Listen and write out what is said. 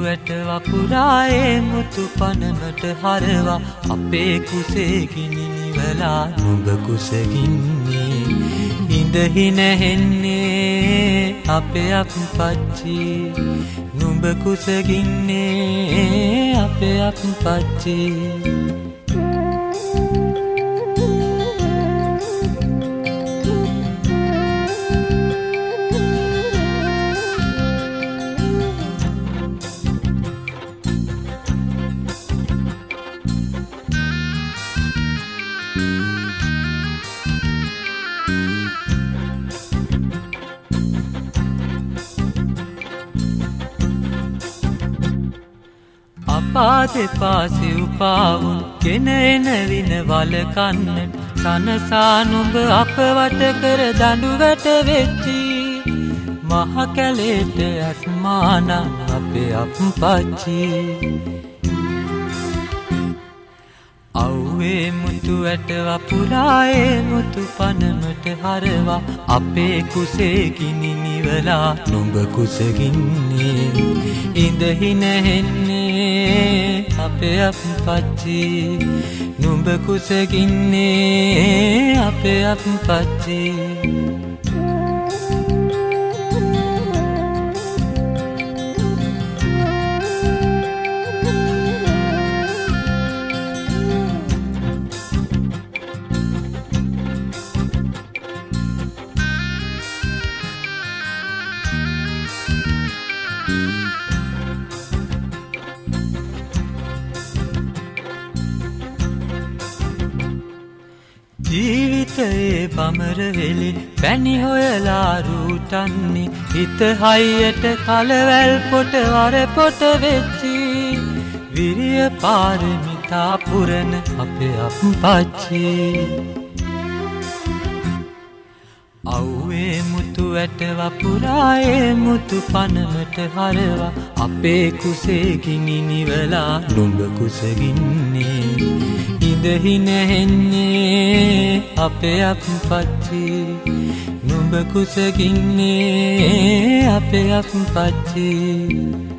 ඇට වපුරායේ මුතු පනමට හරවා අපේ කුසේ ගිනි නිවලා නුඹ කුසගින්නේ ඉඳහි නැහෙන්නේ අපේ අප්පච්චි නුඹ කුසගින්නේ අපේ අප්පච්චි පාදෙපාසෙ උපාවුන් ගෙන එන වින වලකන්නට සනසා නුඹ අප වට කර දඬු වැට වෙච්චි මහ කැලේට අස්මාන අපේ අප්පච්චි අව්වේ මුතු ඇට වපුරායේ මුතු පනමට හරවා අපේ කුසේ ගිනි නිවලා නුඹ කුසගින්නේ ඉඳහි නැහෙන්නේ අපේ අප්පච්චි නුඹ කුසගින්නේ අපේ අප්පච්චි ජීවිතයේ බමර වෙලින් පැණි හොයලා රූටන්නේ හිත හයියට කලවැල් පොට වර පොට වෙච්චි විරිය පාරමිතා පුරන අපේ අප්පච්චි අව්වේ මුතු ඇට වපුරායේ මුතු පනමට හරවා අපේ කුසේ ගිනි නිවලා නුඹ කුසගින්නේ ඉඳහි නැහෙන්නේ අපේ අප්පච්චි නුඹ කුසගින්නේ අපේ අප්පච්චි